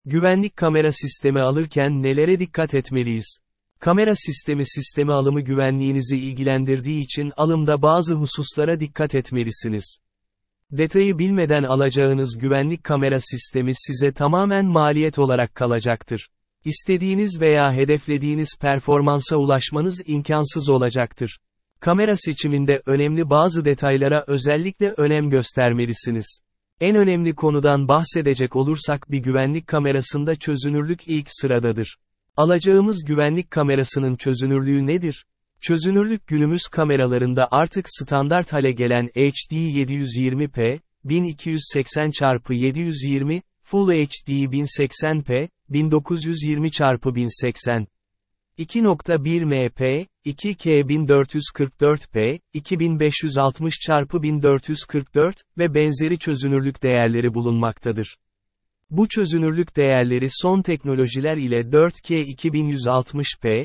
Güvenlik kamera sistemi alırken nelere dikkat etmeliyiz? Kamera sistemi alımı güvenliğinizi ilgilendirdiği için alımda bazı hususlara dikkat etmelisiniz. Detayı bilmeden alacağınız güvenlik kamera sistemi size tamamen maliyet olarak kalacaktır. İstediğiniz veya hedeflediğiniz performansa ulaşmanız imkansız olacaktır. Kamera seçiminde önemli bazı detaylara özellikle önem göstermelisiniz. En önemli konudan bahsedecek olursak bir güvenlik kamerasında çözünürlük ilk sıradadır. Alacağımız güvenlik kamerasının çözünürlüğü nedir? Çözünürlük günümüz kameralarında artık standart hale gelen HD 720p, 1280x720, Full HD 1080p, 1920x1080. 2.1 MP, 2K 1444p, 2560x1444 ve benzeri çözünürlük değerleri bulunmaktadır. Bu çözünürlük değerleri son teknolojiler ile 4K 2160p,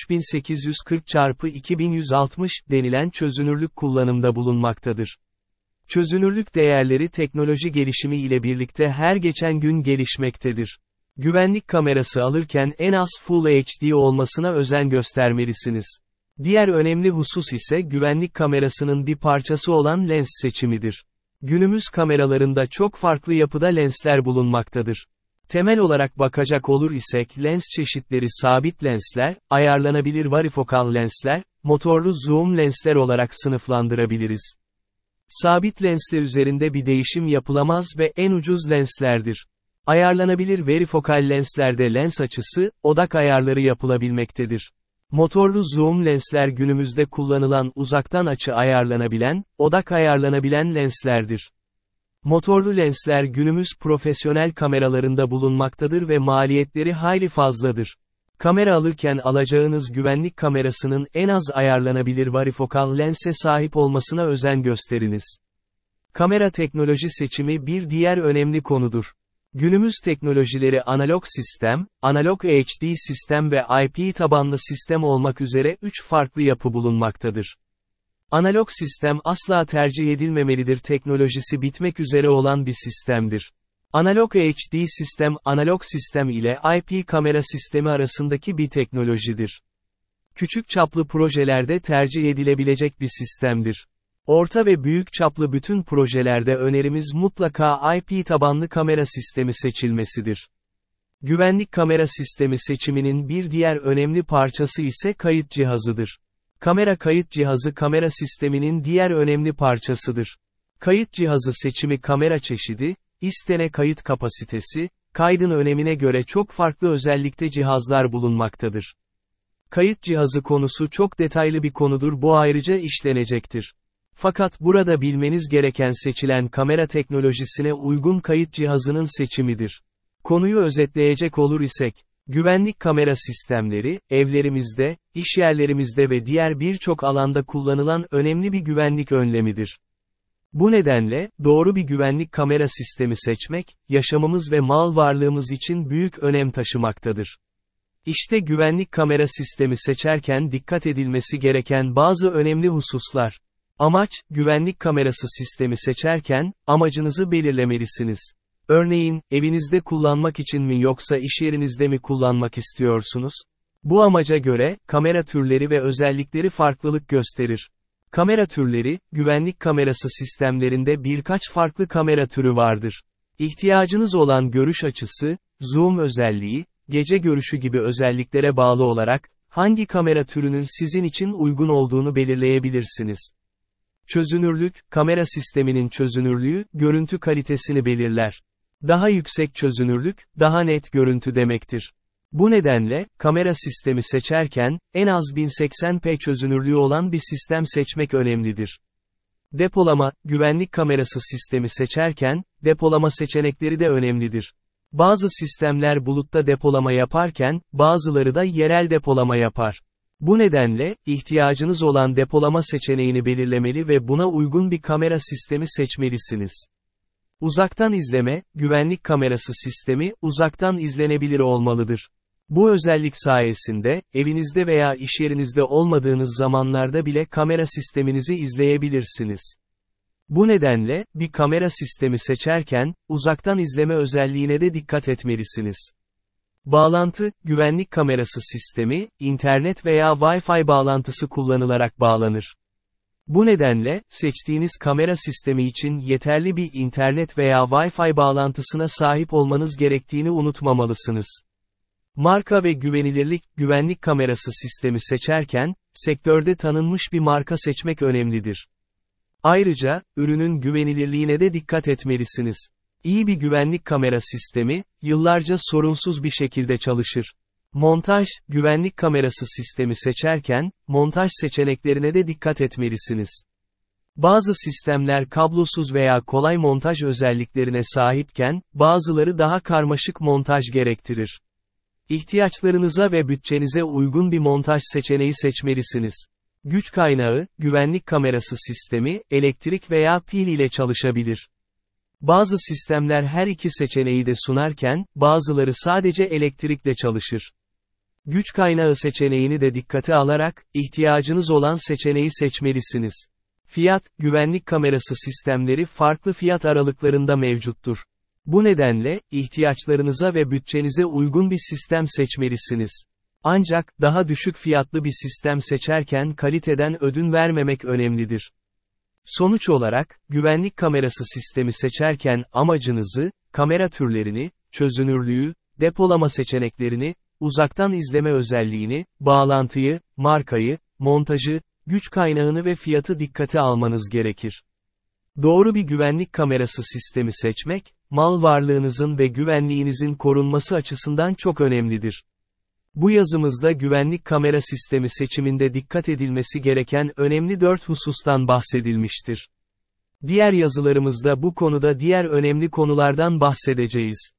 3840x2160 denilen çözünürlük kullanımda bulunmaktadır. Çözünürlük değerleri teknoloji gelişimi ile birlikte her geçen gün gelişmektedir. Güvenlik kamerası alırken en az Full HD olmasına özen göstermelisiniz. Diğer önemli husus ise güvenlik kamerasının bir parçası olan lens seçimidir. Günümüz kameralarında çok farklı yapıda lensler bulunmaktadır. Temel olarak bakacak olur isek lens çeşitleri sabit lensler, ayarlanabilir varifokal lensler, motorlu zoom lensler olarak sınıflandırabiliriz. Sabit lensler üzerinde bir değişim yapılamaz ve en ucuz lenslerdir. Ayarlanabilir varifokal lenslerde lens açısı, odak ayarları yapılabilmektedir. Motorlu zoom lensler günümüzde kullanılan uzaktan açı ayarlanabilen, odak ayarlanabilen lenslerdir. Motorlu lensler günümüz profesyonel kameralarında bulunmaktadır ve maliyetleri hayli fazladır. Kamera alırken alacağınız güvenlik kamerasının en az ayarlanabilir varifokal lense sahip olmasına özen gösteriniz. Kamera teknoloji seçimi bir diğer önemli konudur. Günümüz teknolojileri analog sistem, analog HD sistem ve IP tabanlı sistem olmak üzere 3 farklı yapı bulunmaktadır. Analog sistem asla tercih edilmemelidir teknolojisi bitmek üzere olan bir sistemdir. Analog HD sistem analog sistem ile IP kamera sistemi arasındaki bir teknolojidir. Küçük çaplı projelerde tercih edilebilecek bir sistemdir. Orta ve büyük çaplı bütün projelerde önerimiz mutlaka IP tabanlı kamera sistemi seçilmesidir. Güvenlik kamera sistemi seçiminin bir diğer önemli parçası ise kayıt cihazıdır. Kamera kayıt cihazı kamera sisteminin diğer önemli parçasıdır. Kayıt cihazı seçimi kamera çeşidi, istene kayıt kapasitesi, kaydın önemine göre çok farklı özellikte cihazlar bulunmaktadır. Kayıt cihazı konusu çok detaylı bir konudur, bu ayrıca işlenecektir. Fakat burada bilmeniz gereken seçilen kamera teknolojisine uygun kayıt cihazının seçimidir. Konuyu özetleyecek olur isek, güvenlik kamera sistemleri, evlerimizde, iş yerlerimizde ve diğer birçok alanda kullanılan önemli bir güvenlik önlemidir. Bu nedenle, doğru bir güvenlik kamera sistemi seçmek, yaşamımız ve mal varlığımız için büyük önem taşımaktadır. İşte güvenlik kamera sistemi seçerken dikkat edilmesi gereken bazı önemli hususlar. Amaç, güvenlik kamerası sistemi seçerken, amacınızı belirlemelisiniz. Örneğin, evinizde kullanmak için mi yoksa iş yerinizde mi kullanmak istiyorsunuz? Bu amaca göre, kamera türleri ve özellikleri farklılık gösterir. Kamera türleri, güvenlik kamerası sistemlerinde birkaç farklı kamera türü vardır. İhtiyacınız olan görüş açısı, zoom özelliği, gece görüşü gibi özelliklere bağlı olarak, hangi kamera türünün sizin için uygun olduğunu belirleyebilirsiniz. Çözünürlük, kamera sisteminin çözünürlüğü, görüntü kalitesini belirler. Daha yüksek çözünürlük, daha net görüntü demektir. Bu nedenle, kamera sistemi seçerken, en az 1080p çözünürlüğü olan bir sistem seçmek önemlidir. Depolama, güvenlik kamerası sistemi seçerken, depolama seçenekleri de önemlidir. Bazı sistemler bulutta depolama yaparken, bazıları da yerel depolama yapar. Bu nedenle, ihtiyacınız olan depolama seçeneğini belirlemeli ve buna uygun bir kamera sistemi seçmelisiniz. Uzaktan izleme, güvenlik kamerası sistemi, uzaktan izlenebilir olmalıdır. Bu özellik sayesinde, evinizde veya iş yerinizde olmadığınız zamanlarda bile kamera sisteminizi izleyebilirsiniz. Bu nedenle, bir kamera sistemi seçerken, uzaktan izleme özelliğine de dikkat etmelisiniz. Bağlantı, güvenlik kamerası sistemi, internet veya Wi-Fi bağlantısı kullanılarak bağlanır. Bu nedenle, seçtiğiniz kamera sistemi için yeterli bir internet veya Wi-Fi bağlantısına sahip olmanız gerektiğini unutmamalısınız. Marka ve güvenilirlik, güvenlik kamerası sistemi seçerken, sektörde tanınmış bir marka seçmek önemlidir. Ayrıca, ürünün güvenilirliğine de dikkat etmelisiniz. İyi bir güvenlik kamera sistemi, yıllarca sorunsuz bir şekilde çalışır. Montaj, güvenlik kamerası sistemi seçerken, montaj seçeneklerine de dikkat etmelisiniz. Bazı sistemler kablosuz veya kolay montaj özelliklerine sahipken, bazıları daha karmaşık montaj gerektirir. İhtiyaçlarınıza ve bütçenize uygun bir montaj seçeneği seçmelisiniz. Güç kaynağı, güvenlik kamerası sistemi, elektrik veya pil ile çalışabilir. Bazı sistemler her iki seçeneği de sunarken, bazıları sadece elektrikle çalışır. Güç kaynağı seçeneğini de dikkate alarak, ihtiyacınız olan seçeneği seçmelisiniz. Fiyat, güvenlik kamerası sistemleri farklı fiyat aralıklarında mevcuttur. Bu nedenle, ihtiyaçlarınıza ve bütçenize uygun bir sistem seçmelisiniz. Ancak, daha düşük fiyatlı bir sistem seçerken kaliteden ödün vermemek önemlidir. Sonuç olarak, güvenlik kamerası sistemi seçerken amacınızı, kamera türlerini, çözünürlüğü, depolama seçeneklerini, uzaktan izleme özelliğini, bağlantıyı, markayı, montajı, güç kaynağını ve fiyatı dikkate almanız gerekir. Doğru bir güvenlik kamerası sistemi seçmek, mal varlığınızın ve güvenliğinizin korunması açısından çok önemlidir. Bu yazımızda güvenlik kamera sistemi seçiminde dikkat edilmesi gereken önemli 4 husustan bahsedilmiştir. Diğer yazılarımızda bu konuda diğer önemli konulardan bahsedeceğiz.